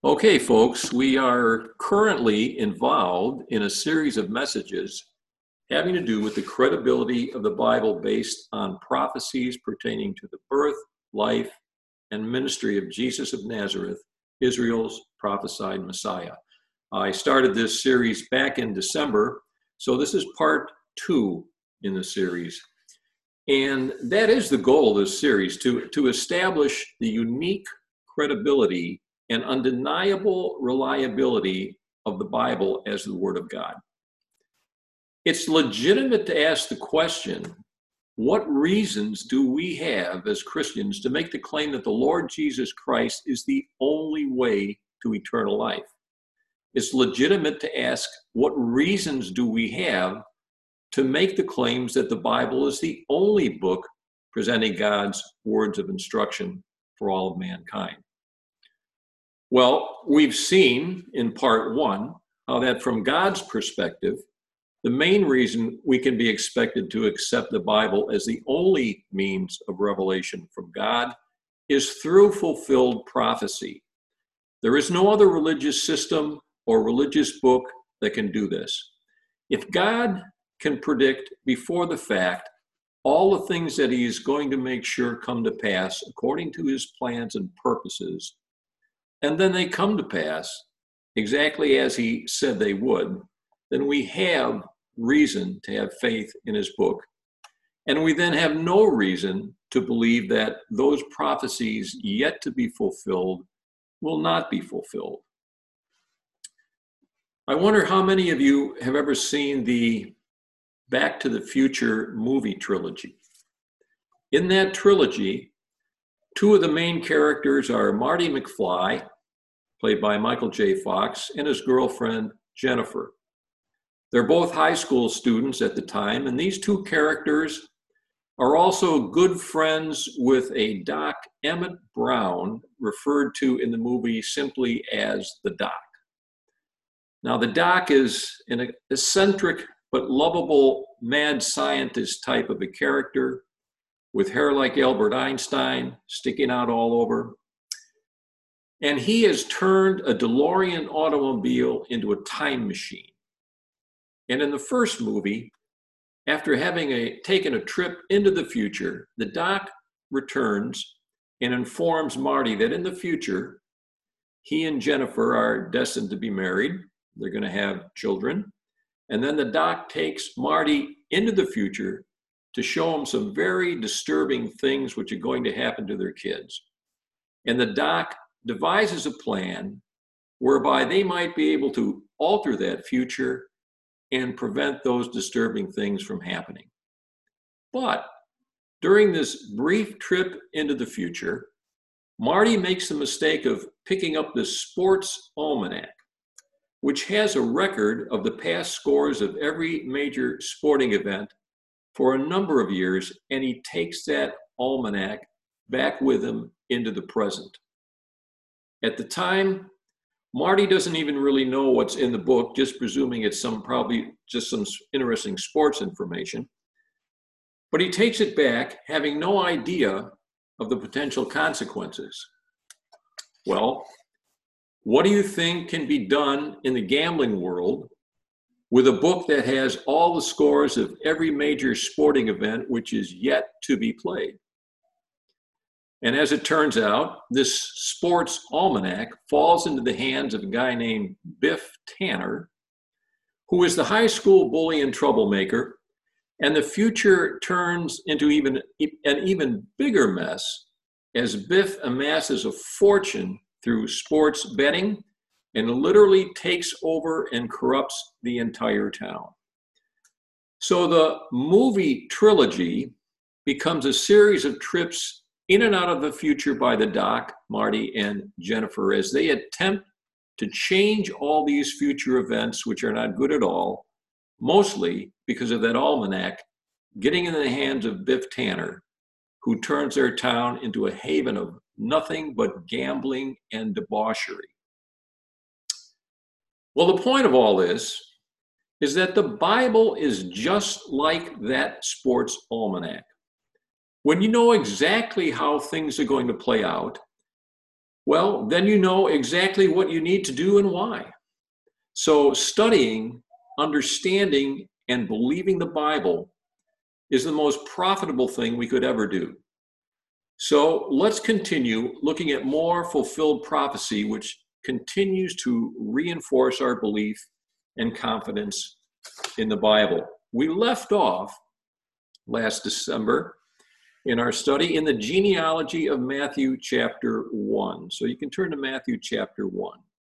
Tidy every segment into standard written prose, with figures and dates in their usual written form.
Okay, folks, we are currently involved in a series of messages having to do with the credibility of the Bible based on prophecies pertaining to the birth, life, and ministry of Jesus of Nazareth, Israel's prophesied Messiah. I started this series back in December, so this is part 2 in the series. And that is the goal of this series, to establish the unique credibility and undeniable reliability of the Bible as the Word of God. It's legitimate to ask the question, what reasons do we have as Christians to make the claim that the Lord Jesus Christ is the only way to eternal life? It's legitimate to ask, what reasons do we have to make the claims that the Bible is the only book presenting God's words of instruction for all of mankind? Well, we've seen in part 1 how that from God's perspective, the main reason we can be expected to accept the Bible as the only means of revelation from God is through fulfilled prophecy. There is no other religious system or religious book that can do this. If God can predict before the fact all the things that he is going to make sure come to pass according to his plans and purposes, and then they come to pass exactly as he said they would, then we have reason to have faith in his book. And we then have no reason to believe that those prophecies yet to be fulfilled will not be fulfilled. I wonder how many of you have ever seen the Back to the Future movie trilogy. In that trilogy, 2 of the main characters are Marty McFly, played by Michael J. Fox, and his girlfriend, Jennifer. They're both high school students at the time, and these 2 characters are also good friends with a Doc Emmett Brown, referred to in the movie simply as the Doc. Now, the Doc is an eccentric but lovable mad scientist type of a character with hair like Albert Einstein, sticking out all over. And he has turned a DeLorean automobile into a time machine. And in the first movie, after having taken a trip into the future, the Doc returns and informs Marty that in the future, he and Jennifer are destined to be married. They're going to have children. And then the Doc takes Marty into the future to show him some very disturbing things which are going to happen to their kids. And the Doc devises a plan whereby they might be able to alter that future and prevent those disturbing things from happening. But during this brief trip into the future, Marty makes the mistake of picking up the sports almanac, which has a record of the past scores of every major sporting event for a number of years, and he takes that almanac back with him into the present. At the time, Marty doesn't even really know what's in the book, just presuming it's probably just some interesting sports information. But he takes it back, having no idea of the potential consequences. Well, what do you think can be done in the gambling world with a book that has all the scores of every major sporting event which is yet to be played? And as it turns out, this sports almanac falls into the hands of a guy named Biff Tannen, who is the high school bully and troublemaker. And the future turns into an even bigger mess as Biff amasses a fortune through sports betting and literally takes over and corrupts the entire town. So the movie trilogy becomes a series of trips in and out of the future by the Doc, Marty, and Jennifer as they attempt to change all these future events, which are not good at all, mostly because of that almanac getting in the hands of Biff Tannen, who turns their town into a haven of nothing but gambling and debauchery. Well, the point of all this is that the Bible is just like that sports almanac. When you know exactly how things are going to play out, Well, then you know exactly what you need to do and why. So studying, understanding, and believing the Bible is the most profitable thing we could ever do. So let's continue looking at more fulfilled prophecy, which continues to reinforce our belief and confidence in the Bible. We left off last December in our study in the genealogy of Matthew chapter 1. So you can turn to Matthew chapter 1.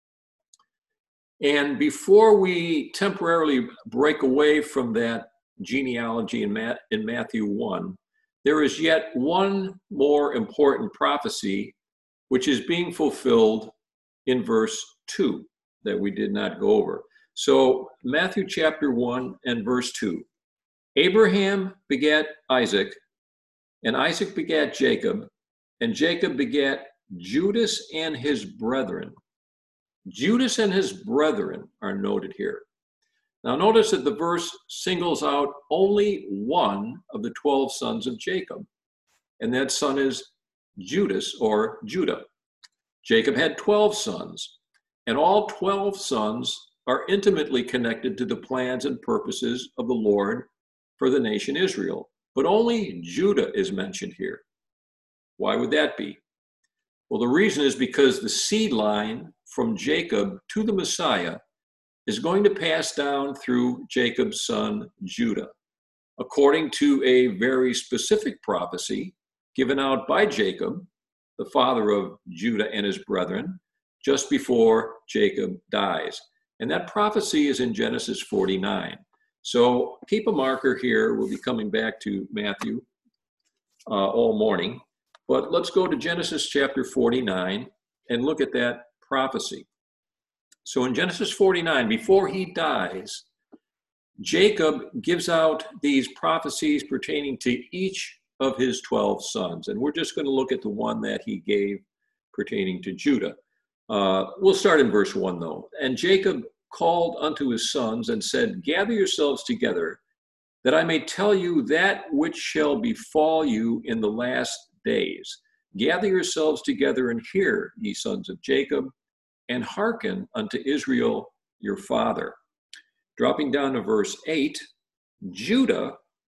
And before we temporarily break away from that genealogy in Matthew 1, there is yet one more important prophecy which is being fulfilled in verse 2 that we did not go over. So Matthew chapter 1 and verse 2. Abraham begat Isaac, and Isaac begat Jacob, and Jacob begat Judas and his brethren. Judas and his brethren are noted here. Now notice that the verse singles out only one of the 12 sons of Jacob, and that son is Judas or Judah. Jacob had 12 sons, and all 12 sons are intimately connected to the plans and purposes of the Lord for the nation Israel. But only Judah is mentioned here. Why would that be? Well, the reason is because the seed line from Jacob to the Messiah is going to pass down through Jacob's son Judah, according to a very specific prophecy given out by Jacob, the father of Judah and his brethren, just before Jacob dies. And that prophecy is in Genesis 49. So keep a marker here. We'll be coming back to Matthew all morning. But let's go to Genesis chapter 49 and look at that prophecy. So in Genesis 49, before he dies, Jacob gives out these prophecies pertaining to each of his 12 sons. And we're just going to look at the one that he gave pertaining to Judah. We'll start in verse 1, though. And Jacob called unto his sons and said, Gather yourselves together, that I may tell you that which shall befall you in the last days. Gather yourselves together and hear, ye sons of Jacob, and hearken unto Israel your father. Dropping down to verse 8, Judah,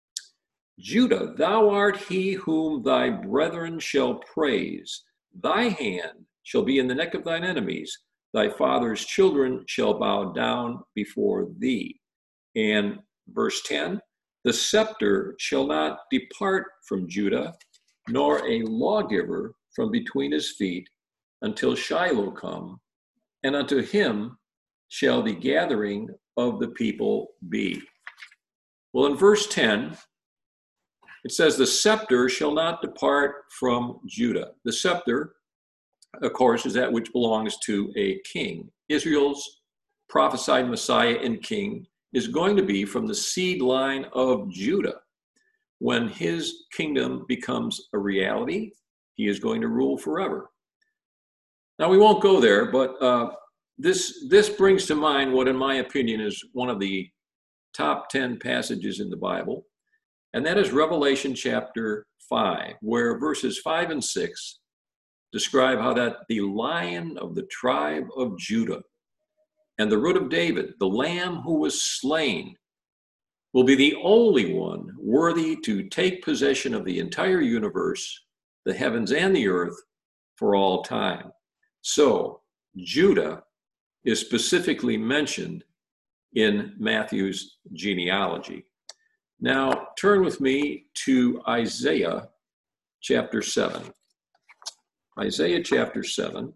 thou art he whom thy brethren shall praise. Thy hand shall be in the neck of thine enemies. Thy father's children shall bow down before thee. And verse 10, the scepter shall not depart from Judah, nor a lawgiver from between his feet, until Shiloh come, and unto him shall the gathering of the people be. Well, in verse 10, it says, the scepter shall not depart from Judah. The scepter, of course, is that which belongs to a king. Israel's prophesied Messiah and king is going to be from the seed line of Judah. When his kingdom becomes a reality, he is going to rule forever. Now, we won't go there, but this brings to mind what, in my opinion, is one of the top 10 passages in the Bible, and that is Revelation chapter 5, where verses 5 and 6 describe how that the Lion of the tribe of Judah and the root of David, the Lamb who was slain, will be the only one worthy to take possession of the entire universe, the heavens and the earth, for all time. So Judah is specifically mentioned in Matthew's genealogy. Now turn with me to Isaiah chapter 7. Isaiah chapter 7.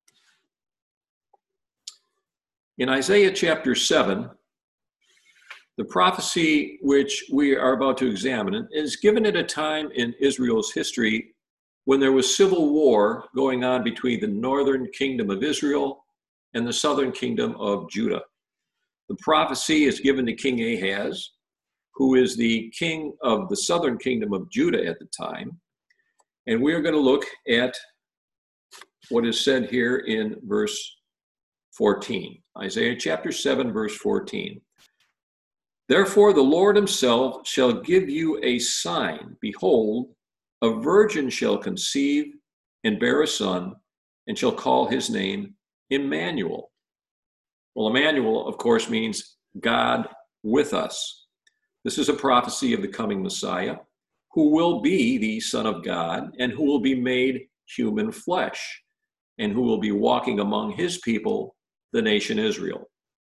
In Isaiah chapter 7, the prophecy which we are about to examine is given at a time in Israel's history when there was civil war going on between the northern kingdom of Israel and the southern kingdom of Judah. The prophecy is given to King Ahaz, who is the king of the southern kingdom of Judah at the time. And we are going to look at what is said here in verse 14. Isaiah chapter 7, verse 14. Therefore the Lord himself shall give you a sign. Behold, a virgin shall conceive and bear a son, and shall call his name Emmanuel. Well, Emmanuel, of course, means God with us. This is a prophecy of the coming Messiah, who will be the Son of God and who will be made human flesh, and who will be walking among his people, the nation Israel.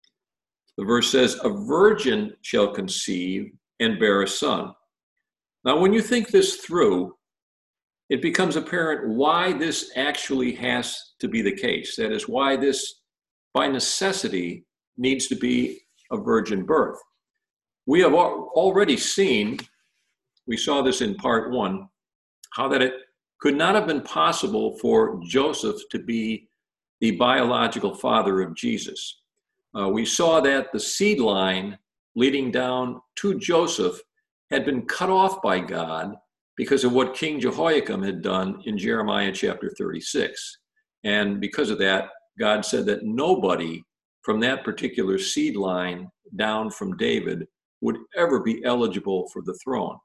The verse says, a virgin shall conceive and bear a son. Now, when you think this through, it becomes apparent why this actually has to be the case. That is, why this, by necessity, needs to be a virgin birth. We have already seen, we saw this in part 1, how that it could not have been possible for Joseph to be the biological father of Jesus. We saw that the seed line leading down to Joseph had been cut off by God because of what King Jehoiakim had done in Jeremiah chapter 36. And because of that, God said that nobody from that particular seed line down from David would ever be eligible for the throne.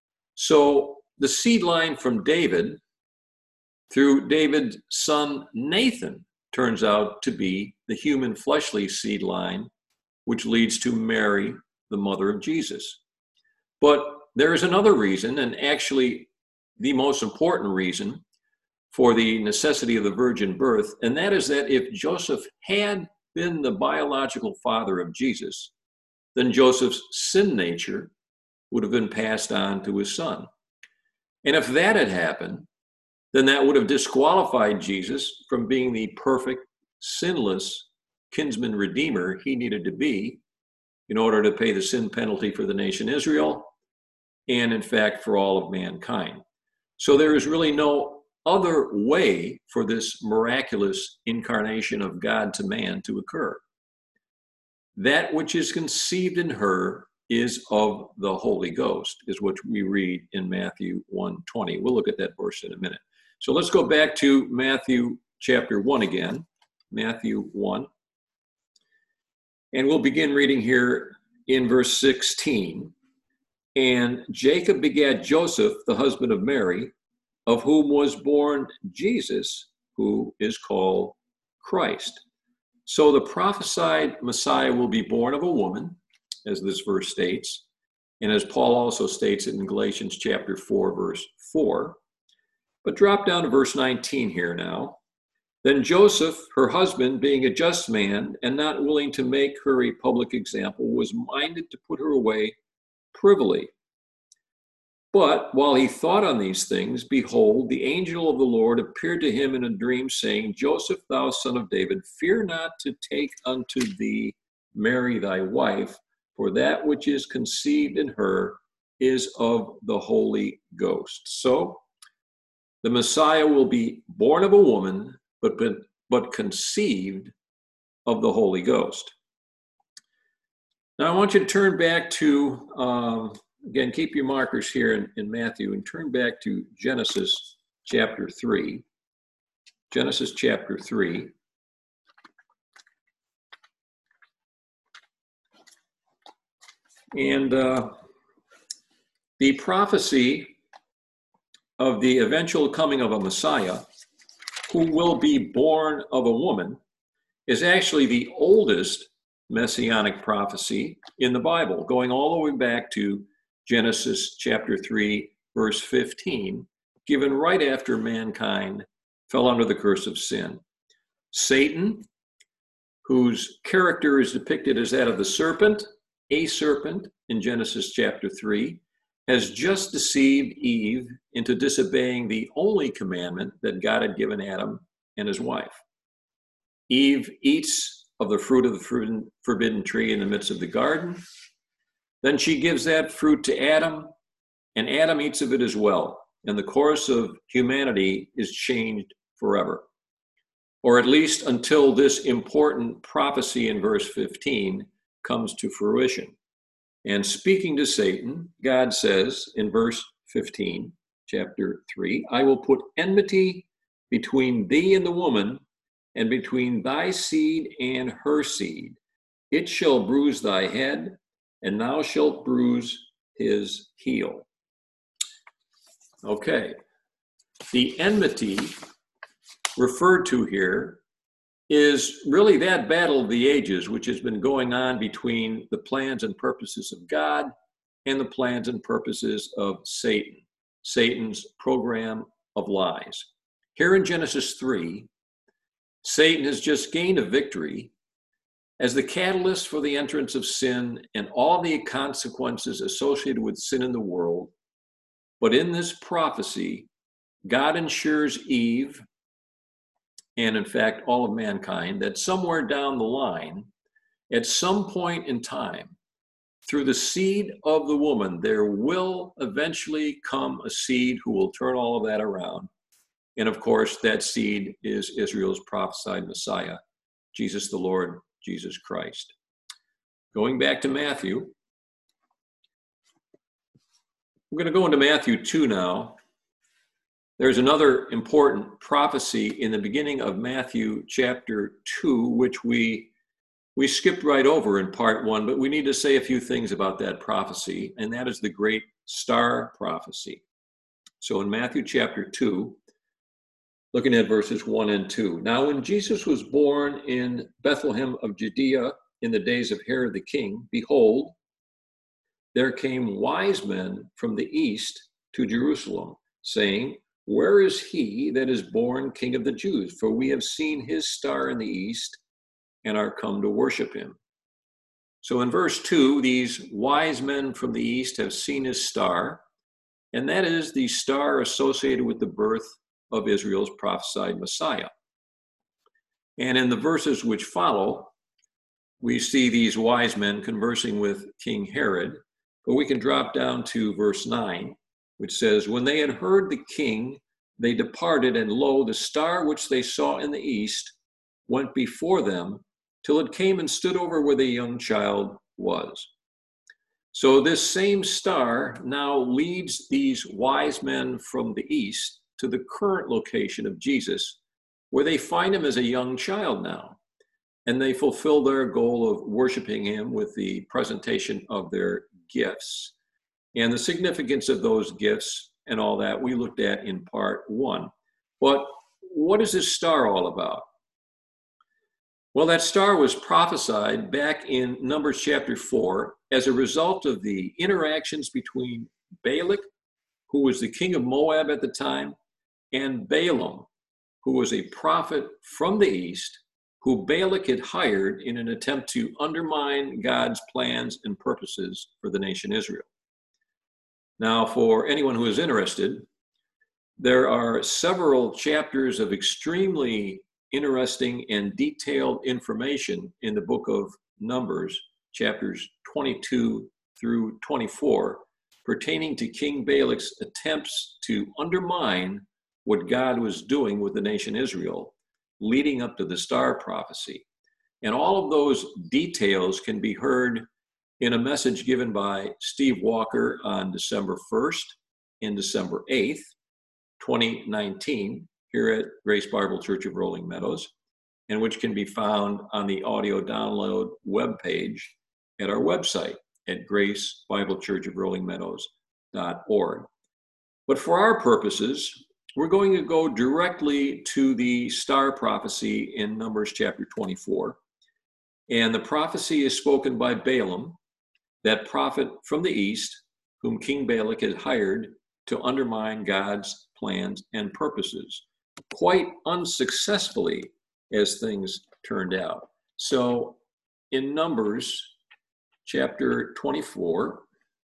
So the seed line from David through David's son Nathan turns out to be the human fleshly seed line, which leads to Mary, the mother of Jesus. But there is another reason, and actually the most important reason for the necessity of the virgin birth, and that is that if Joseph had been the biological father of Jesus, then Joseph's sin nature would have been passed on to his son. And if that had happened, then that would have disqualified Jesus from being the perfect, sinless kinsman redeemer he needed to be in order to pay the sin penalty for the nation Israel and, in fact, for all of mankind. So there is really no other way for this miraculous incarnation of God to man to occur. That which is conceived in her is of the Holy Ghost, is what we read in Matthew 1:20. We'll look at that verse in a minute. So let's go back to Matthew chapter 1 again, Matthew 1. And we'll begin reading here in verse 16. And Jacob begat Joseph, the husband of Mary, of whom was born Jesus, who is called Christ. So the prophesied Messiah will be born of a woman, as this verse states, and as Paul also states it in Galatians chapter 4, verse 4. But drop down to verse 19 here now. Then Joseph, her husband, being a just man and not willing to make her a public example, was minded to put her away privily. But while he thought on these things, behold, the angel of the Lord appeared to him in a dream, saying, Joseph, thou son of David, fear not to take unto thee Mary thy wife, for that which is conceived in her is of the Holy Ghost. So the Messiah will be born of a woman, but conceived of the Holy Ghost. Now I want you to turn back to, again, keep your markers here in Matthew and turn back to Genesis chapter 3. Genesis chapter 3. And the prophecy of the eventual coming of a Messiah who will be born of a woman is actually the oldest messianic prophecy in the Bible, going all the way back to Genesis chapter 3, verse 15, given right after mankind fell under the curse of sin. Satan, whose character is depicted as that of the serpent, a serpent in Genesis chapter 3, has just deceived Eve into disobeying the only commandment that God had given Adam and his wife. Eve eats of the fruit of the forbidden tree in the midst of the garden. Then she gives that fruit to Adam, and Adam eats of it as well. And the course of humanity is changed forever, or at least until this important prophecy in verse 15 comes to fruition. And speaking to Satan, God says in verse 15, chapter 3, I will put enmity between thee and the woman, and between thy seed and her seed. It shall bruise thy head, and thou shalt bruise his heel. Okay. The enmity referred to here is really that battle of the ages, which has been going on between the plans and purposes of God and the plans and purposes of Satan, Satan's program of lies. Here in Genesis 3, Satan has just gained a victory as the catalyst for the entrance of sin and all the consequences associated with sin in the world. But in this prophecy, God ensures Eve, and in fact all of mankind, that somewhere down the line, at some point in time, through the seed of the woman, there will eventually come a seed who will turn all of that around. And of course, that seed is Israel's prophesied Messiah, Jesus the Lord, Jesus Christ. Going back to Matthew, we're going to go into Matthew 2 now. There's another important prophecy in the beginning of Matthew chapter 2, which we skipped right over in part 1, but we need to say a few things about that prophecy, and that is the great star prophecy. So in Matthew chapter 2, looking at verses 1 and 2. Now when Jesus was born in Bethlehem of Judea in the days of Herod the king, behold, there came wise men from the east to Jerusalem, saying, where is he that is born King of the Jews? For we have seen his star in the east and are come to worship him. So in verse 2, these wise men from the east have seen his star, and that is the star associated with the birth of Israel's prophesied Messiah. And in the verses which follow, we see these wise men conversing with King Herod, but we can drop down to verse 9, which says, when they had heard the king, they departed, and lo, the star which they saw in the east went before them till it came and stood over where the young child was. So this same star now leads these wise men from the east to the current location of Jesus, where they find him as a young child now. And they fulfill their goal of worshiping him with the presentation of their gifts. And the significance of those gifts and all that we looked at in part 1. But what is this star all about? Well, that star was prophesied back in Numbers chapter 4 as a result of the interactions between Balak, who was the king of Moab at the time, and Balaam, who was a prophet from the east, who Balak had hired in an attempt to undermine God's plans and purposes for the nation Israel. Now, for anyone who is interested, there are several chapters of extremely interesting and detailed information in the book of Numbers, chapters 22 through 24, pertaining to King Balak's attempts to undermine what God was doing with the nation Israel, leading up to the star prophecy. And all of those details can be heard in a message given by Steve Walker on December 1st and December 8th, 2019, here at Grace Bible Church of Rolling Meadows, and which can be found on the audio download webpage at our website at gracebiblechurchofrollingmeadows.org. But for our purposes, we're going to go directly to the star prophecy in Numbers chapter 24. And the prophecy is spoken by Balaam, that prophet from the east, whom King Balak had hired to undermine God's plans and purposes, quite unsuccessfully as things turned out. So in Numbers chapter 24,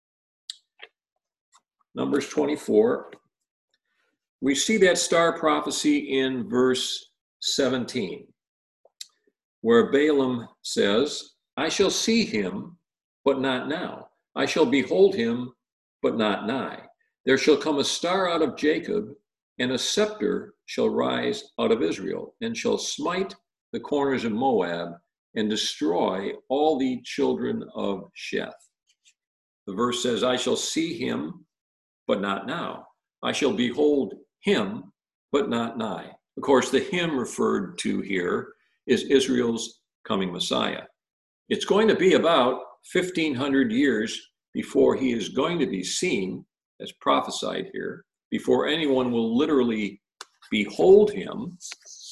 we see that star prophecy in verse 17, where Balaam says, I shall see him, but not now. I shall behold him, but not nigh. There shall come a star out of Jacob, and a scepter shall rise out of Israel, and shall smite the corners of Moab, and destroy all the children of Sheth. The verse says, I shall see him, but not now. I shall behold him, but not nigh. Of course, the him referred to here is Israel's coming Messiah. It's going to be about 1,500 years before he is going to be seen, as prophesied here, before anyone will literally behold him.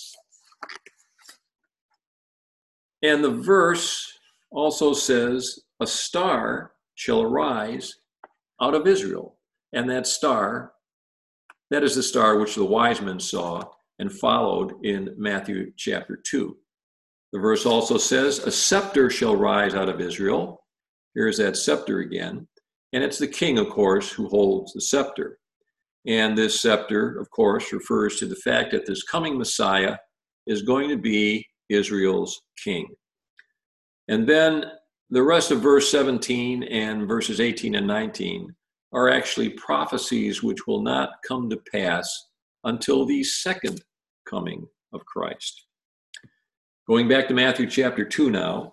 And the verse also says, a star shall arise out of Israel. And that star, that is the star which the wise men saw and followed in Matthew chapter 2. The verse also says, a scepter shall rise out of Israel. Here's that scepter again. And it's the king, of course, who holds the scepter. And this scepter, of course, refers to the fact that this coming Messiah is going to be Israel's king. And then the rest of verse 17 and verses 18 and 19 are actually prophecies which will not come to pass until the second coming of Christ. Going back to Matthew chapter 2 now,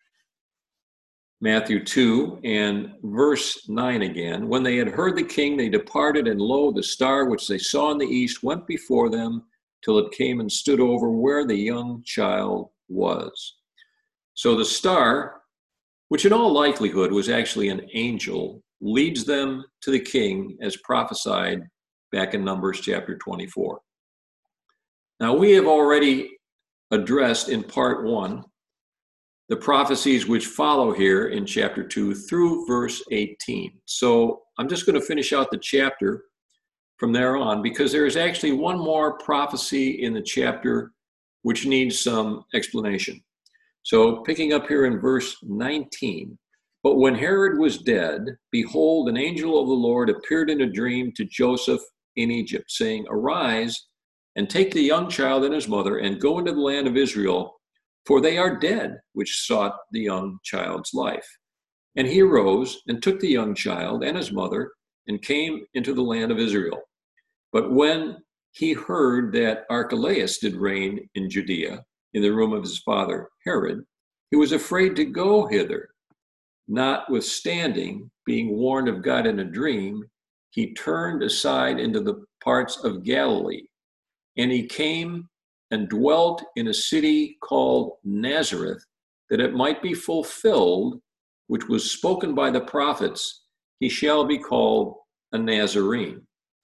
Matthew 2 and verse 9 again. When they had heard the king, they departed, and lo, the star which they saw in the east went before them till it came and stood over where the young child was. So the star, which in all likelihood was actually an angel, leads them to the king as prophesied back in Numbers chapter 24. Now we have already addressed in part 1 the prophecies which follow here in chapter 2 through verse 18. So I'm just going to finish out the chapter from there on, because there is actually one more prophecy in the chapter which needs some explanation. So picking up here in verse 19, but when Herod was dead, behold, an angel of the Lord appeared in a dream to Joseph in Egypt, saying, arise and take the young child and his mother and go into the land of Israel, for they are dead which sought the young child's life. And he arose and took the young child and his mother and came into the land of Israel. But when he heard that Archelaus did reign in Judea, in the room of his father Herod, he was afraid to go hither. Notwithstanding, being warned of God in a dream, he turned aside into the parts of Galilee. And he came and dwelt in a city called Nazareth, that it might be fulfilled, which was spoken by the prophets, he shall be called a Nazarene.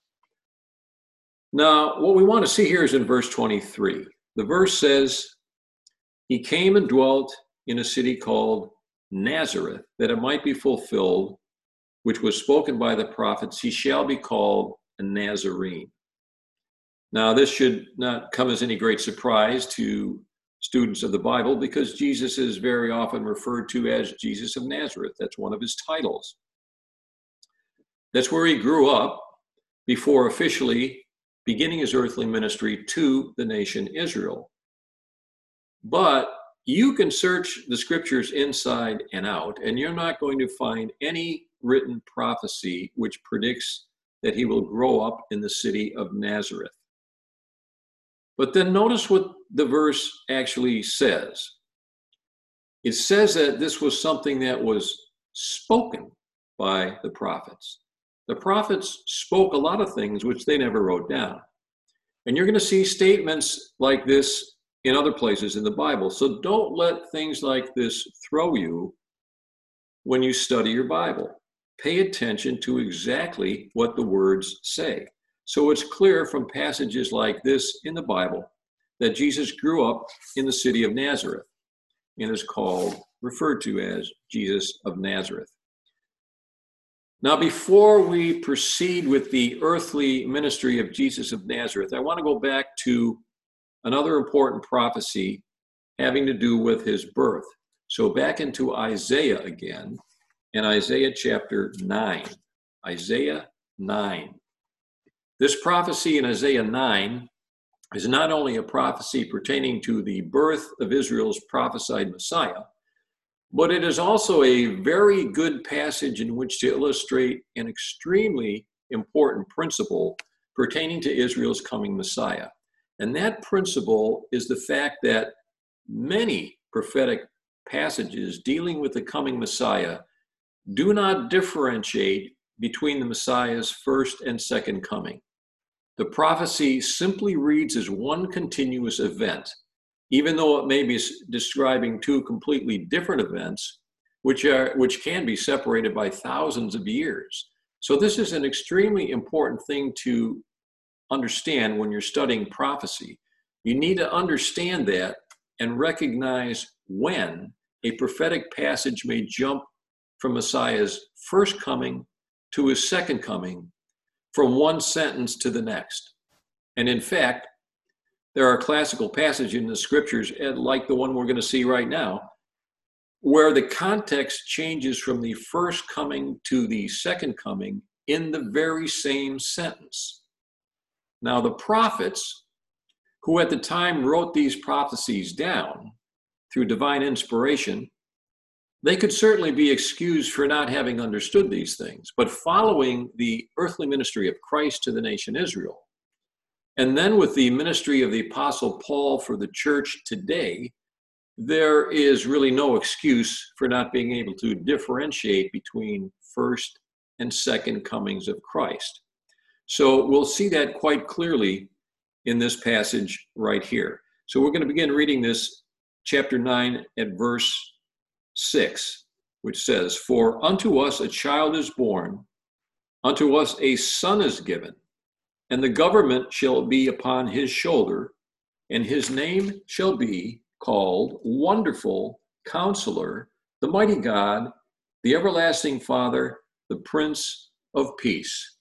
Now, what we want to see here is in verse 23. The verse says, he came and dwelt in a city called Nazareth, that it might be fulfilled, which was spoken by the prophets, he shall be called a Nazarene. Now, this should not come as any great surprise to students of the Bible, because Jesus is very often referred to as Jesus of Nazareth. That's one of his titles. That's where he grew up before officially beginning his earthly ministry to the nation Israel. But you can search the scriptures inside and out, and you're not going to find any written prophecy which predicts that he will grow up in the city of Nazareth. But then notice what the verse actually says. It says that this was something that was spoken by the prophets. The prophets spoke a lot of things which they never wrote down. And you're going to see statements like this in other places in the Bible. So don't let things like this throw you when you study your Bible. Pay attention to exactly what the words say. So it's clear from passages like this in the Bible that Jesus grew up in the city of Nazareth and is referred to as Jesus of Nazareth. Now, before we proceed with the earthly ministry of Jesus of Nazareth, I want to go back to another important prophecy having to do with his birth. So back into Isaiah again, in Isaiah chapter 9. Isaiah 9. This prophecy in Isaiah 9 is not only a prophecy pertaining to the birth of Israel's prophesied Messiah, but it is also a very good passage in which to illustrate an extremely important principle pertaining to Israel's coming Messiah. And that principle is the fact that many prophetic passages dealing with the coming Messiah do not differentiate between the Messiah's first and second coming. The prophecy simply reads as one continuous event, even though it may be describing two completely different events, which can be separated by thousands of years. So this is an extremely important thing to understand when you're studying prophecy. You need to understand that and recognize when a prophetic passage may jump from Messiah's first coming to his second coming, from one sentence to the next. And in fact, there are classical passages in the scriptures, like the one we're going to see right now, where the context changes from the first coming to the second coming in the very same sentence. Now, the prophets, who at the time wrote these prophecies down through divine inspiration, they could certainly be excused for not having understood these things. But following the earthly ministry of Christ to the nation Israel, and then with the ministry of the Apostle Paul for the church today, there is really no excuse for not being able to differentiate between first and second comings of Christ. So we'll see that quite clearly in this passage right here. So we're going to begin reading this chapter 9 at verse 6, which says, "For unto us a child is born, unto us a son is given, and the government shall be upon his shoulder, and his name shall be called Wonderful Counselor, the Mighty God, the Everlasting Father, the Prince of Peace."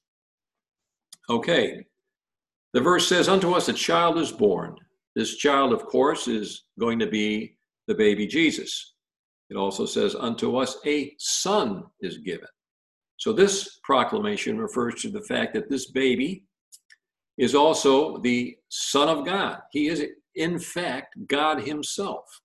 Okay, the verse says, "Unto us a child is born." This child, of course, is going to be the baby Jesus. It also says, "Unto us a son is given." So this proclamation refers to the fact that this baby is also the Son of God. He is, in fact, God himself.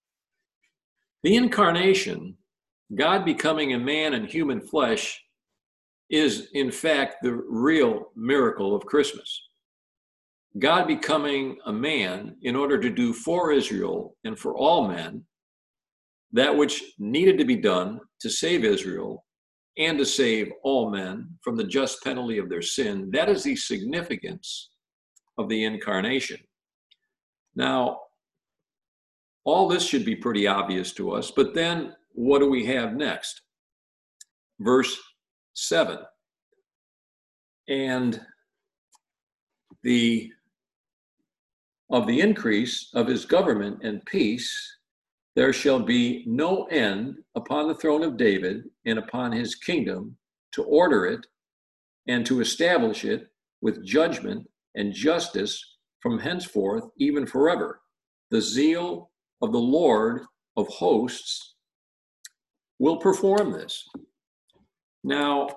The incarnation, God becoming a man in human flesh, is, in fact, the real miracle of Christmas. God becoming a man in order to do for Israel and for all men that which needed to be done to save Israel and to save all men from the just penalty of their sin. That is the significance of the incarnation. Now, all this should be pretty obvious to us, but then what do we have next? Verse 7. "And of the increase of his government and peace, there shall be no end upon the throne of David and upon his kingdom, to order it and to establish it with judgment and justice from henceforth, even forever. The zeal of the Lord of hosts will perform this." Now,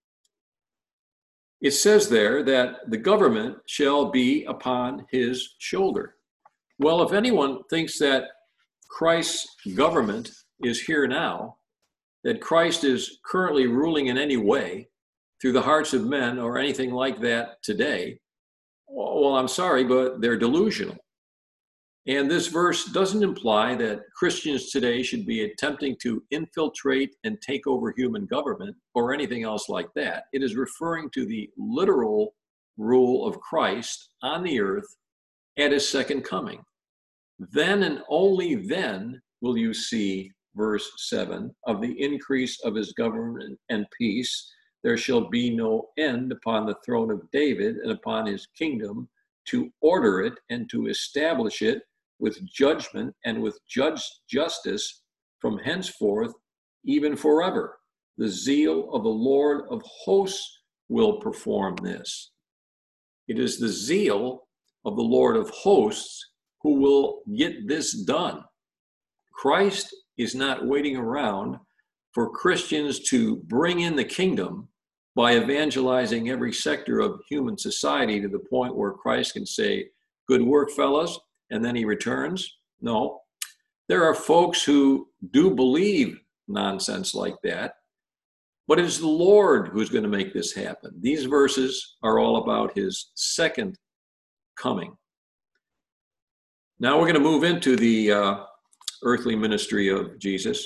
it says there that the government shall be upon his shoulder. Well, if anyone thinks that Christ's government is here now, that Christ is currently ruling in any way through the hearts of men or anything like that today, well, I'm sorry, but they're delusional. And this verse doesn't imply that Christians today should be attempting to infiltrate and take over human government or anything else like that. It is referring to the literal rule of Christ on the earth at his second coming. Then and only then will you see, verse 7, "Of the increase of his government and peace, there shall be no end upon the throne of David and upon his kingdom, to order it and to establish it with judgment and with justice from henceforth, even forever. The zeal of the Lord of hosts will perform this." It is the zeal of the Lord of hosts who will get this done. Christ is not waiting around for Christians to bring in the kingdom by evangelizing every sector of human society to the point where Christ can say, "Good work, fellas," and then he returns. No, there are folks who do believe nonsense like that, but it is the Lord who's going to make this happen. These verses are all about his second coming. Now we're going to move into the earthly ministry of Jesus.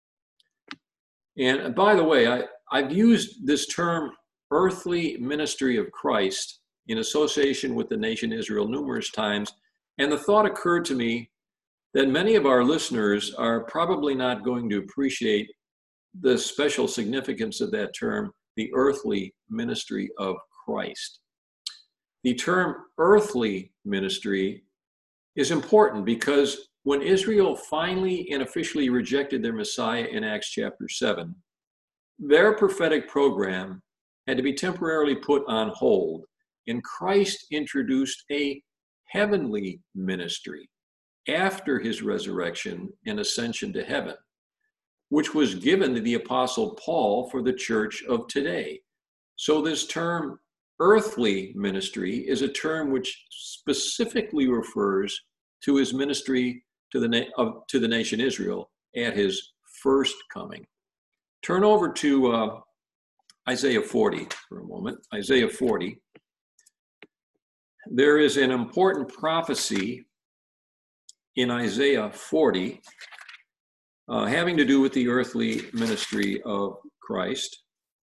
And by the way, I've used this term earthly ministry of Christ in association with the nation Israel numerous times. And the thought occurred to me that many of our listeners are probably not going to appreciate the special significance of that term, the earthly ministry of Christ. The term earthly ministry is important because when Israel finally and officially rejected their Messiah in Acts chapter 7, their prophetic program had to be temporarily put on hold, and Christ introduced a heavenly ministry after his resurrection and ascension to heaven, which was given to the Apostle Paul for the church of today. So this term earthly ministry is a term which specifically refers to his ministry to the nation Israel at his first coming. Turn over to Isaiah 40 for a moment. Isaiah 40. There is an important prophecy in Isaiah 40 having to do with the earthly ministry of Christ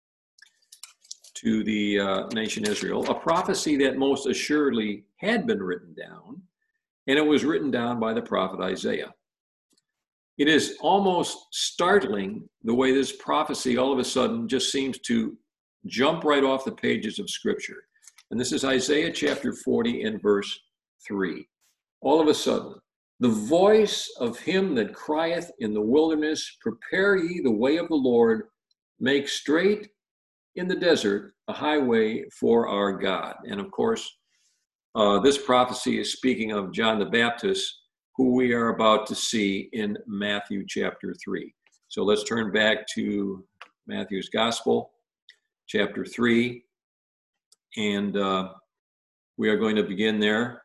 to the nation Israel, a prophecy that most assuredly had been written down, and it was written down by the prophet Isaiah. It is almost startling the way this prophecy all of a sudden just seems to jump right off the pages of Scripture. And this is Isaiah chapter 40 and verse 3. All of a sudden, the voice of him that crieth in the wilderness, prepare ye the way of the Lord, make straight in the desert a highway for our God. And of course, this prophecy is speaking of John the Baptist, who we are about to see in Matthew chapter 3. So let's turn back to Matthew's Gospel, chapter 3, and we are going to begin there,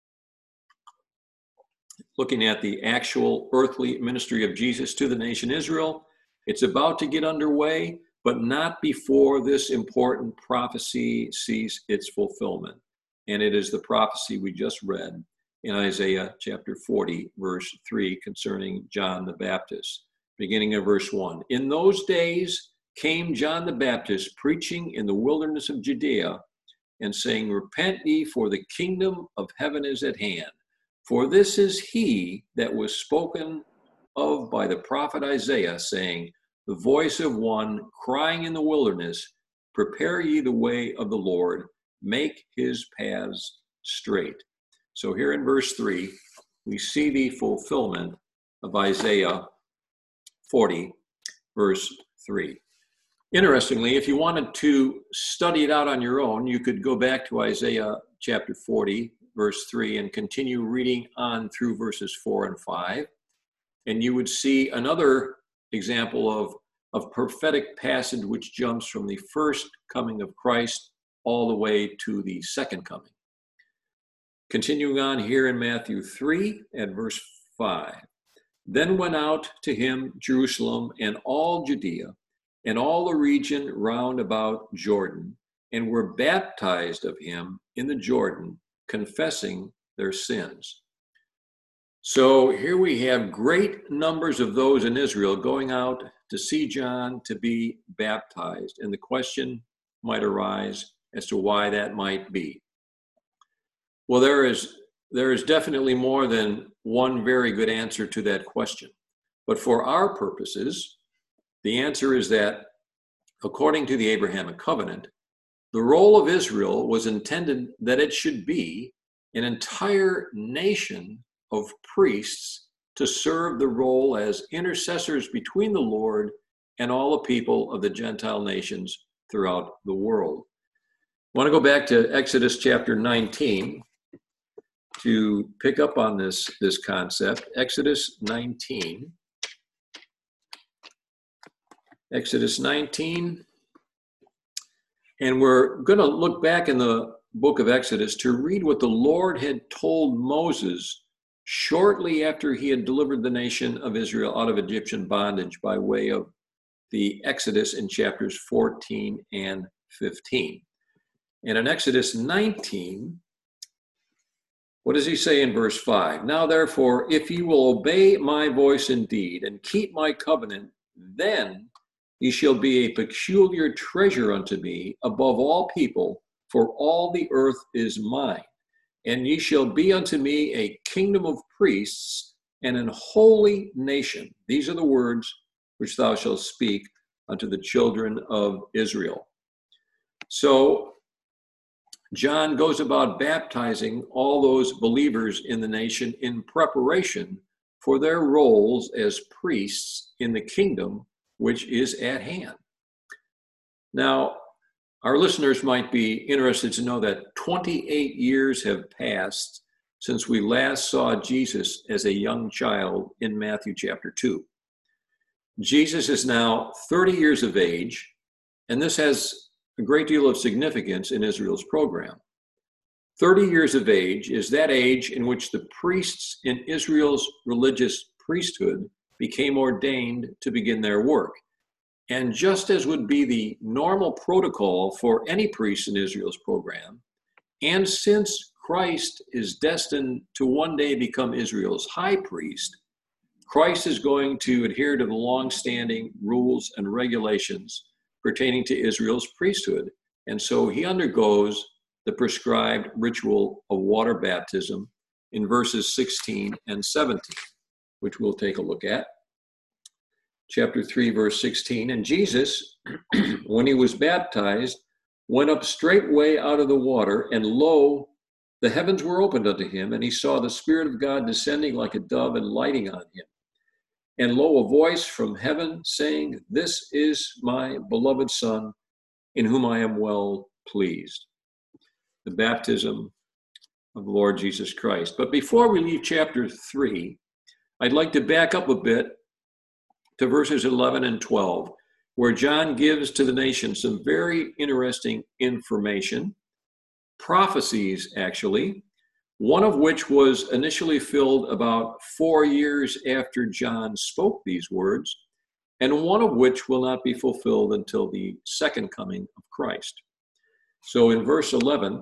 looking at the actual earthly ministry of Jesus to the nation Israel. It's about to get underway, but not before this important prophecy sees its fulfillment. And it is the prophecy we just read in Isaiah chapter 40, verse 3, concerning John the Baptist, beginning of verse 1. In those days came John the Baptist preaching in the wilderness of Judea and saying, repent ye, for the kingdom of heaven is at hand. For this is he that was spoken of by the prophet Isaiah, saying, the voice of one crying in the wilderness, prepare ye the way of the Lord, make his paths straight. So here in verse 3, we see the fulfillment of Isaiah 40, verse 3. Interestingly, if you wanted to study it out on your own, you could go back to Isaiah chapter 40, verse 3, and continue reading on through verses 4 and 5. And you would see another example of prophetic passage which jumps from the first coming of Christ all the way to the second coming. Continuing on here in Matthew 3 at verse 5. Then went out to him Jerusalem and all Judea and all the region round about Jordan, and were baptized of him in the Jordan, confessing their sins. So here we have great numbers of those in Israel going out to see John to be baptized. And the question might arise as to why that might be. Well, there is definitely more than one very good answer to that question. But for our purposes, the answer is that, according to the Abrahamic covenant, the role of Israel was intended that it should be an entire nation of priests to serve the role as intercessors between the Lord and all the people of the Gentile nations throughout the world. I want to go back to Exodus chapter 19 to pick up on this concept. Exodus 19. Exodus 19. And we're going to look back in the book of Exodus to read what the Lord had told Moses shortly after he had delivered the nation of Israel out of Egyptian bondage by way of the Exodus in chapters 14 and 15. And in Exodus 19, what does he say in verse 5? Now therefore, if ye will obey my voice indeed and keep my covenant, then ye shall be a peculiar treasure unto me above all people, for all the earth is mine. And ye shall be unto me a kingdom of priests and an holy nation. These are the words which thou shalt speak unto the children of Israel. So John goes about baptizing all those believers in the nation in preparation for their roles as priests in the kingdom which is at hand. Now, our listeners might be interested to know that 28 years have passed since we last saw Jesus as a young child in Matthew chapter 2. Jesus is now 30 years of age, and this has a great deal of significance in Israel's program. 30 years of age is that age in which the priests in Israel's religious priesthood became ordained to begin their work. And just as would be the normal protocol for any priest in Israel's program, and since Christ is destined to one day become Israel's high priest, Christ is going to adhere to the long-standing rules and regulations pertaining to Israel's priesthood. And so he undergoes the prescribed ritual of water baptism in verses 16 and 17, which we'll take a look at. Chapter 3, verse 16, and Jesus, when he was baptized, went up straightway out of the water, and lo, the heavens were opened unto him, and he saw the Spirit of God descending like a dove and lighting on him. And lo, a voice from heaven saying, This is my beloved Son, in whom I am well pleased. The baptism of the Lord Jesus Christ. But before we leave chapter 3, I'd like to back up a bit to verses 11 and 12, where John gives to the nation some very interesting information, prophecies actually, one of which was initially filled about 4 years after John spoke these words, and one of which will not be fulfilled until the second coming of Christ. So in verse 11,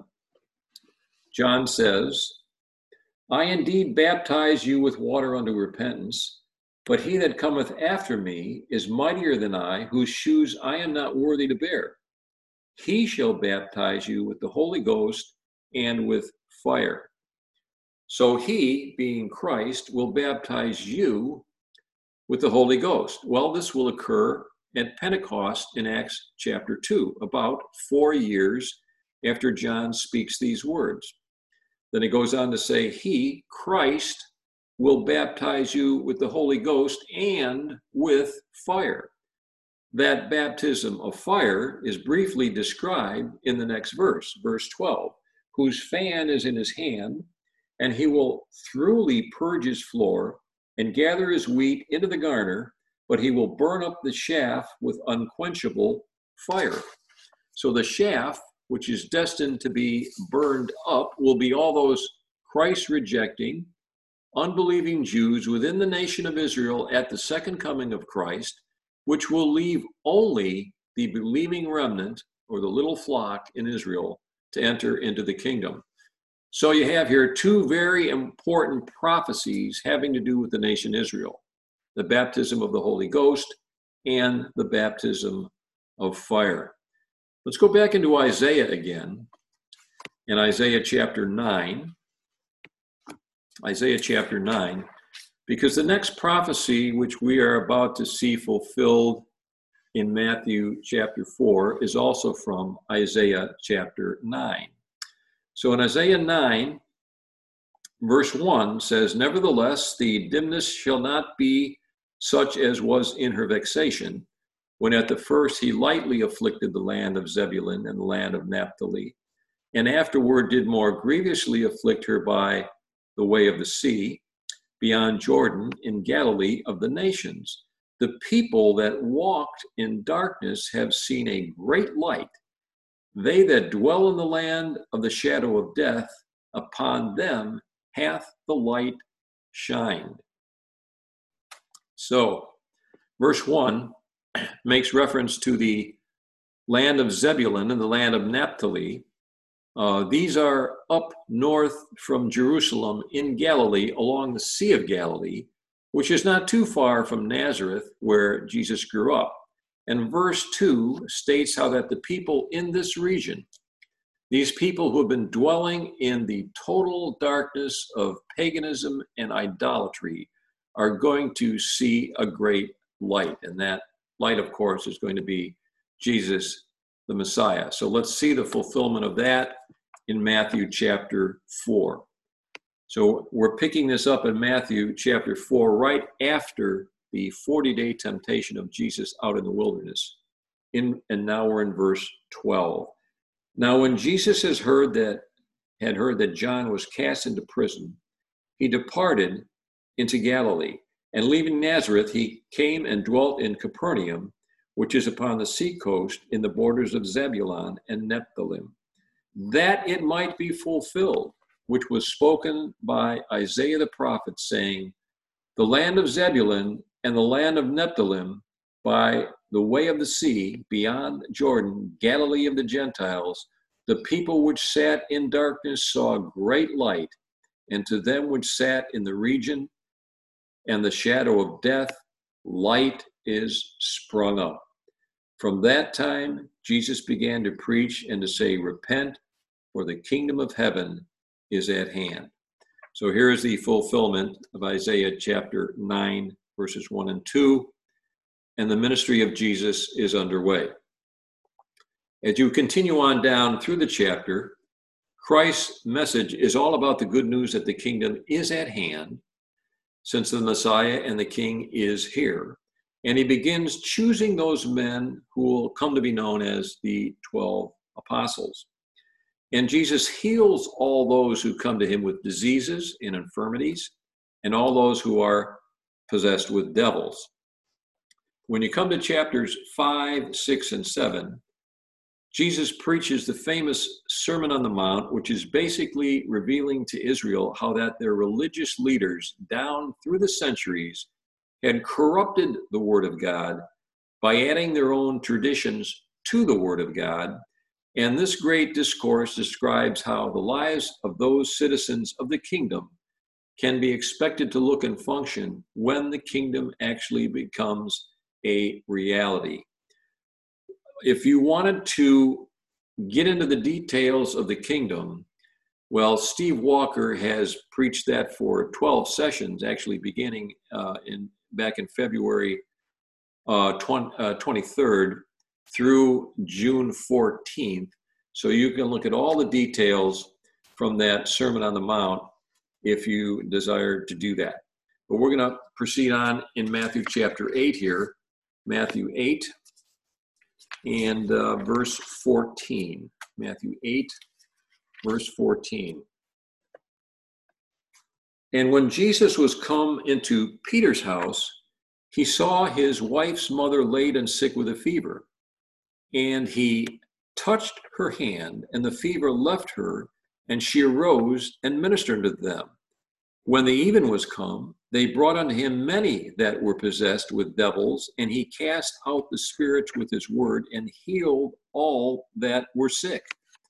John says, I indeed baptize you with water unto repentance, but he that cometh after me is mightier than I, whose shoes I am not worthy to bear. He shall baptize you with the Holy Ghost and with fire. So he, being Christ, will baptize you with the Holy Ghost. Well, this will occur at Pentecost in Acts chapter 2, about 4 years after John speaks these words. Then he goes on to say, he, Christ, will baptize you with the Holy Ghost and with fire. That baptism of fire is briefly described in the next verse, verse 12, whose fan is in his hand, and he will thoroughly purge his floor and gather his wheat into the garner, but he will burn up the chaff with unquenchable fire. So the chaff, which is destined to be burned up, will be all those Christ-rejecting, unbelieving Jews within the nation of Israel at the second coming of Christ, which will leave only the believing remnant, or the little flock in Israel, to enter into the kingdom. So you have here two very important prophecies having to do with the nation Israel: the baptism of the Holy Ghost and the baptism of fire. Let's go back into Isaiah again, in Isaiah chapter 9. Isaiah chapter 9, because the next prophecy which we are about to see fulfilled in Matthew chapter 4 is also from Isaiah chapter 9. So in Isaiah 9, verse 1 says, Nevertheless, the dimness shall not be such as was in her vexation, when at the first he lightly afflicted the land of Zebulun and the land of Naphtali, and afterward did more grievously afflict her by the way of the sea, beyond Jordan, in Galilee of the nations. The people that walked in darkness have seen a great light. They that dwell in the land of the shadow of death, upon them hath the light shined. So, verse 1 makes reference to the land of Zebulun and the land of Naphtali. These are up north from Jerusalem in Galilee, along the Sea of Galilee, which is not too far from Nazareth, where Jesus grew up. And verse 2 states how that the people in this region, these people who have been dwelling in the total darkness of paganism and idolatry, are going to see a great light. And that light, of course, is going to be Jesus, the Messiah. So let's see the fulfillment of that in Matthew chapter 4. So we're picking this up in Matthew chapter 4, right after the 40-day temptation of Jesus out in the wilderness. And now we're in verse 12. Now when Jesus had heard that John was cast into prison, he departed into Galilee. And leaving Nazareth, he came and dwelt in Capernaum, which is upon the seacoast in the borders of Zebulun and Nephthalim, that it might be fulfilled, which was spoken by Isaiah the prophet, saying, the land of Zebulun and the land of Nephthalim, by the way of the sea, beyond Jordan, Galilee of the Gentiles, the people which sat in darkness saw great light, and to them which sat in the region and the shadow of death, light is sprung up. From that time, Jesus began to preach and to say, repent, for the kingdom of heaven is at hand. So here is the fulfillment of Isaiah chapter 9, verses 1 and 2, and the ministry of Jesus is underway. As you continue on down through the chapter, Christ's message is all about the good news that the kingdom is at hand, since the Messiah and the King is here. And he begins choosing those men who will come to be known as the 12 apostles. And Jesus heals all those who come to him with diseases and infirmities, and all those who are possessed with devils. When you come to chapters 5, 6, and 7, Jesus preaches the famous Sermon on the Mount, which is basically revealing to Israel how that their religious leaders down through the centuries had corrupted the Word of God by adding their own traditions to the Word of God. And this great discourse describes how the lives of those citizens of the kingdom can be expected to look and function when the kingdom actually becomes a reality. If you wanted to get into the details of the kingdom, well, Steve Walker has preached that for 12 sessions, actually beginning back in February 23rd through June 14th. So you can look at all the details from that Sermon on the Mount if you desire to do that. But we're going to proceed on in Matthew chapter 8 here, Matthew 8 and verse 14. Matthew 8, verse 14. And when Jesus was come into Peter's house, he saw his wife's mother laid and sick with a fever. And he touched her hand, and the fever left her, and she arose and ministered to them. When the even was come, they brought unto him many that were possessed with devils, and he cast out the spirits with his word, and healed all that were sick.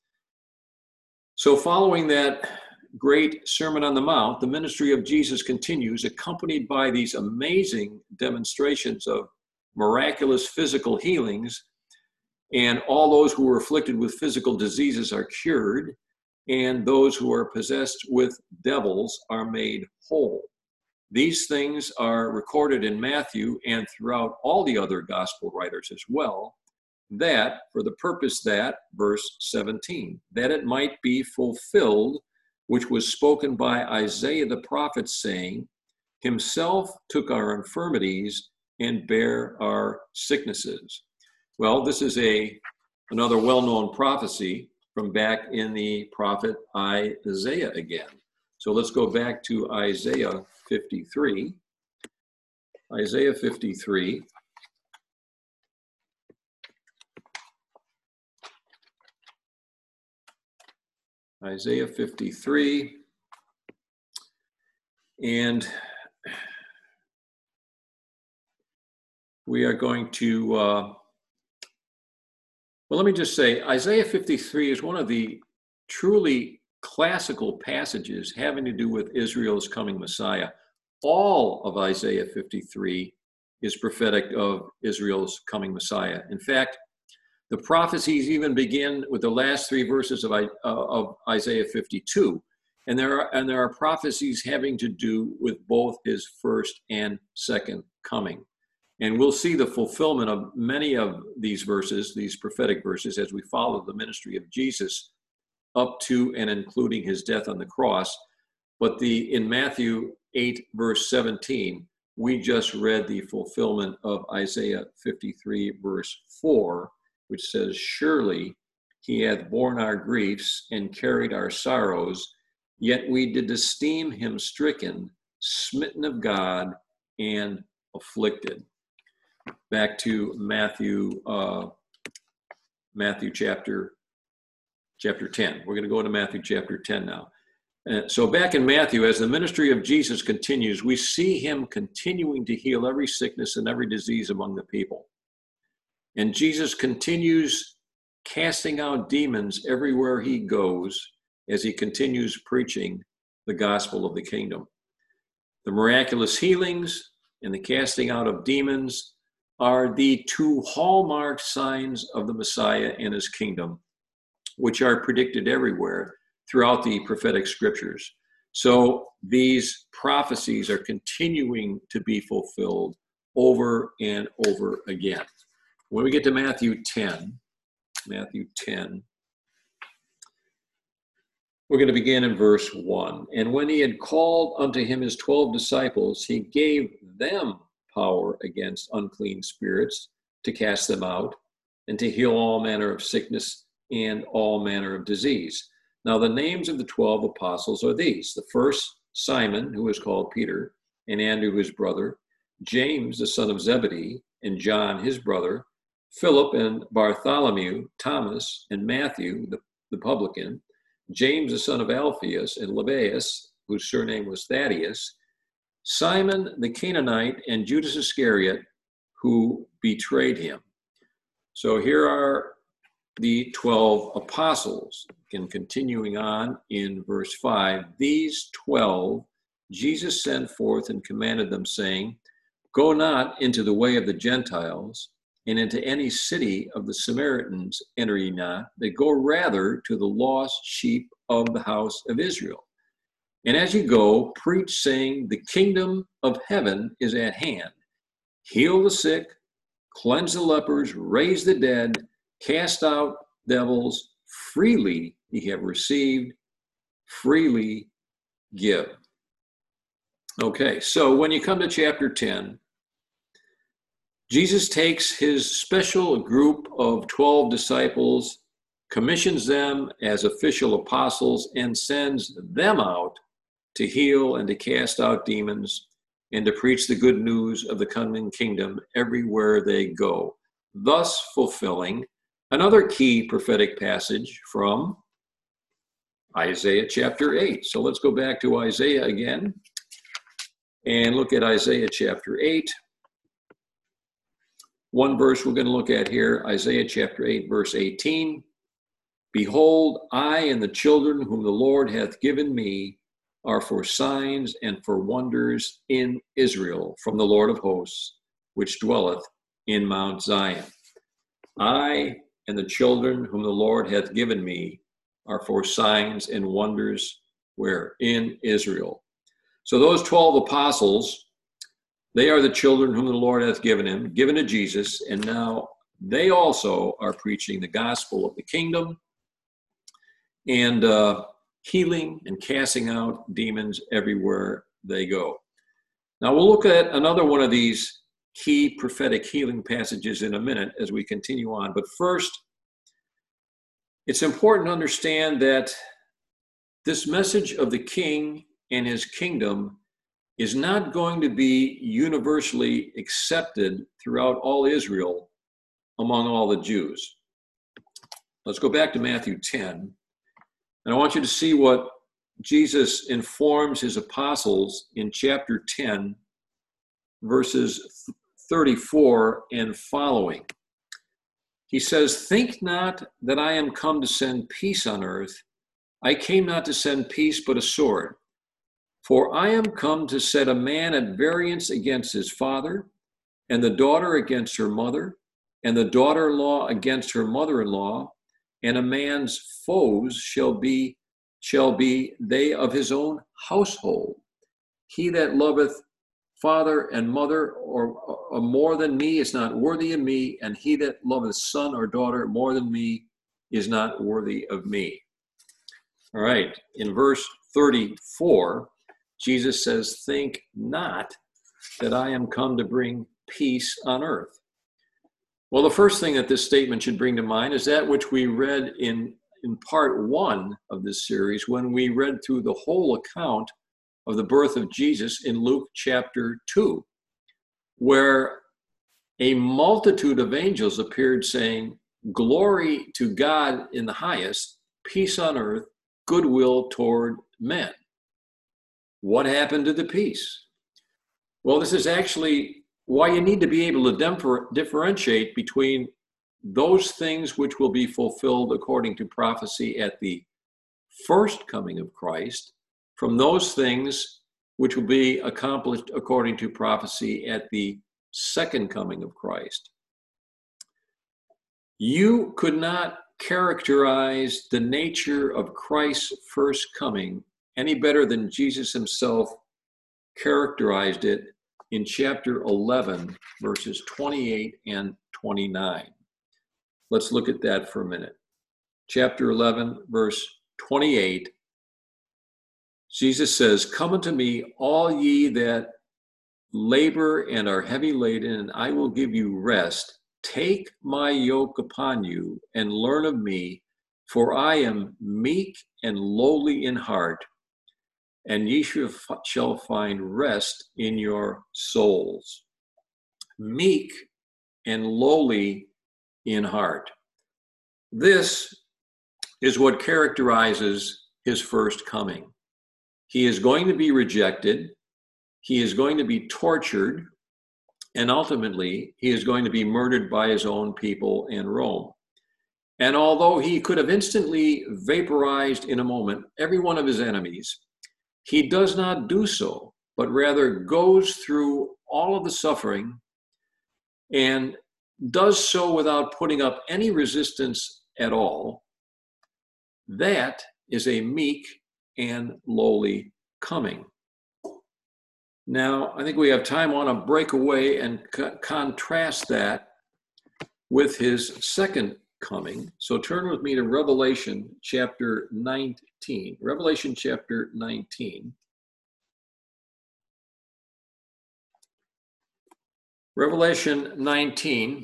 So following that great Sermon on the Mount, the ministry of Jesus continues, accompanied by these amazing demonstrations of miraculous physical healings, and all those who are afflicted with physical diseases are cured, and those who are possessed with devils are made whole. These things are recorded in Matthew and throughout all the other gospel writers as well, that for the purpose that, verse 17, that it might be fulfilled, which was spoken by Isaiah the prophet, saying, himself took our infirmities and bare our sicknesses. Well, this is another well-known prophecy from back in the prophet Isaiah again. So let's go back to Isaiah 53. Isaiah 53. Isaiah 53. And we are going to, well, let me just say, Isaiah 53 is one of the truly classical passages having to do with Israel's coming Messiah. All of Isaiah 53 is prophetic of Israel's coming Messiah. In fact, the prophecies even begin with the last three verses of Isaiah 52. And there are prophecies having to do with both his first and second coming. And we'll see the fulfillment of many of these verses, these prophetic verses, as we follow the ministry of Jesus up to and including his death on the cross. But in Matthew 8, verse 17, we just read the fulfillment of Isaiah 53, verse 4, which says, "Surely he hath borne our griefs and carried our sorrows, yet we did esteem him stricken, smitten of God, and afflicted." Back to Matthew chapter 10. We're going to go into Matthew chapter 10 now. So back in Matthew, as the ministry of Jesus continues, we see him continuing to heal every sickness and every disease among the people. And Jesus continues casting out demons everywhere he goes as he continues preaching the gospel of the kingdom. The miraculous healings and the casting out of demons are the two hallmark signs of the Messiah and his kingdom, which are predicted everywhere throughout the prophetic scriptures. So these prophecies are continuing to be fulfilled over and over again. When we get to Matthew 10, we're going to begin in verse 1. "And when he had called unto him his 12 disciples, he gave them power against unclean spirits to cast them out and to heal all manner of sickness and all manner of disease. Now the names of the 12 apostles are these: the first, Simon, who is called Peter, and Andrew his brother, James the son of Zebedee, and John his brother, Philip and Bartholomew, Thomas and Matthew the publican, James the son of Alphaeus, and Lebbaeus, whose surname was Thaddeus, Simon the Canaanite, and Judas Iscariot, who betrayed him." So here are the 12 apostles. And continuing on in verse 5, "These 12 Jesus sent forth and commanded them, saying, Go not into the way of the Gentiles, and into any city of the Samaritans enter ye not, but go rather to the lost sheep of the house of Israel. And as you go, preach, saying, The kingdom of heaven is at hand. Heal the sick, cleanse the lepers, raise the dead, cast out devils. Freely ye have received, freely give." Okay, so when you come to chapter 10, Jesus takes his special group of 12 disciples, commissions them as official apostles, and sends them out to heal and to cast out demons and to preach the good news of the coming kingdom everywhere they go, thus fulfilling another key prophetic passage from Isaiah chapter 8. So let's go back to Isaiah again and look at Isaiah chapter 8. One verse we're going to look at here, Isaiah chapter 8, verse 18. "Behold, I and the children whom the Lord hath given me are for signs and for wonders in Israel from the Lord of hosts, which dwelleth in Mount Zion." I and the children whom the Lord hath given me are for signs and wonders, where? In Israel. So those 12 apostles, they are the children whom the Lord hath given to Jesus, and now they also are preaching the gospel of the kingdom and healing and casting out demons everywhere they go. Now we'll look at another one of these key prophetic healing passages in a minute as we continue on. But first, it's important to understand that this message of the King and his kingdom is not going to be universally accepted throughout all Israel among all the Jews. Let's go back to Matthew 10. And I want you to see what Jesus informs his apostles in chapter 10, verses 34 and following. He says, "Think not that I am come to send peace on earth. I came not to send peace, but a sword. For I am come to set a man at variance against his father, and the daughter against her mother, and the daughter-in-law against her mother-in-law, and a man's foes shall be they of his own household. He that loveth father and mother or more than me is not worthy of me, and he that loveth son or daughter more than me is not worthy of me." All right, in verse 34, Jesus says, "Think not that I am come to bring peace on earth." Well, the first thing that this statement should bring to mind is that which we read in part one of this series when we read through the whole account of the birth of Jesus in Luke chapter 2, where a multitude of angels appeared saying, "Glory to God in the highest, peace on earth, goodwill toward men." What happened to the peace? Well, this is actually why you need to be able to differentiate between those things which will be fulfilled according to prophecy at the first coming of Christ from those things which will be accomplished according to prophecy at the second coming of Christ. You could not characterize the nature of Christ's first coming any better than Jesus himself characterized it in chapter 11, verses 28 and 29. Let's look at that for a minute. Chapter 11, verse 28, Jesus says, "Come unto me, all ye that labor and are heavy laden, and I will give you rest. Take my yoke upon you and learn of me, for I am meek and lowly in heart, and ye shall find rest in your souls." Meek and lowly in heart. This is what characterizes his first coming. He is going to be rejected. He is going to be tortured. And ultimately, he is going to be murdered by his own people in Rome. And although he could have instantly vaporized in a moment every one of his enemies, he does not do so, but rather goes through all of the suffering and does so without putting up any resistance at all. That is a meek and lowly coming. Now, I think we have time. I want to break away and contrast that with his second coming. So turn with me to Revelation chapter 19. Revelation chapter 19. Revelation 19.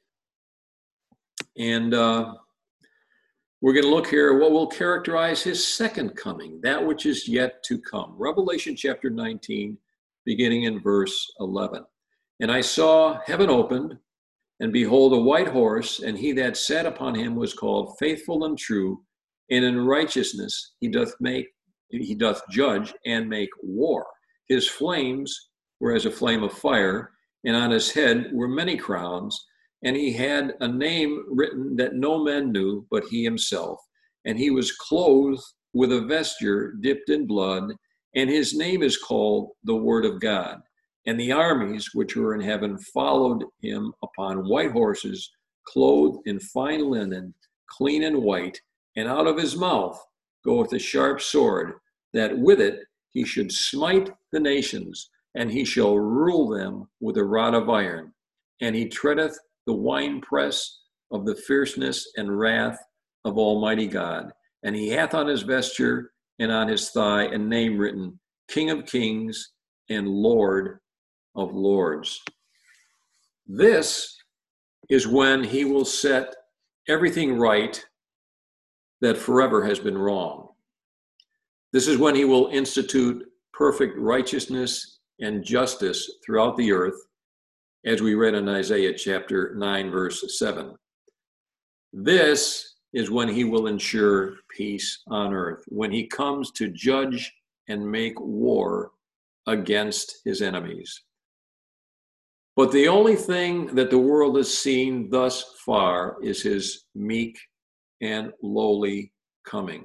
And we're going to look here at what will characterize his second coming, that which is yet to come. Revelation chapter 19, beginning in verse 11. "And I saw heaven opened, and behold, a white horse, and he that sat upon him was called Faithful and True, and in righteousness he doth judge and make war. His flames were as a flame of fire, and on his head were many crowns, and he had a name written that no man knew but he himself. And he was clothed with a vesture dipped in blood, and his name is called the Word of God. And the armies which were in heaven followed him upon white horses, clothed in fine linen, clean and white. And out of his mouth goeth a sharp sword, that with it he should smite the nations, and he shall rule them with a rod of iron. And he treadeth the winepress of the fierceness and wrath of Almighty God. And he hath on his vesture and on his thigh a name written, King of Kings and Lord of Lords." This is when he will set everything right that forever has been wrong. This is when he will institute perfect righteousness and justice throughout the earth, as we read in Isaiah chapter 9, verse 7. This is when he will ensure peace on earth, when he comes to judge and make war against his enemies. But the only thing that the world has seen thus far is his meek and lowly coming.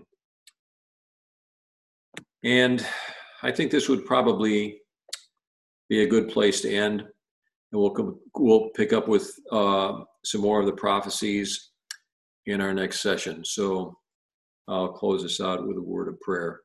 And I think this would probably be a good place to end. And we'll pick up with some more of the prophecies in our next session. So I'll close this out with a word of prayer.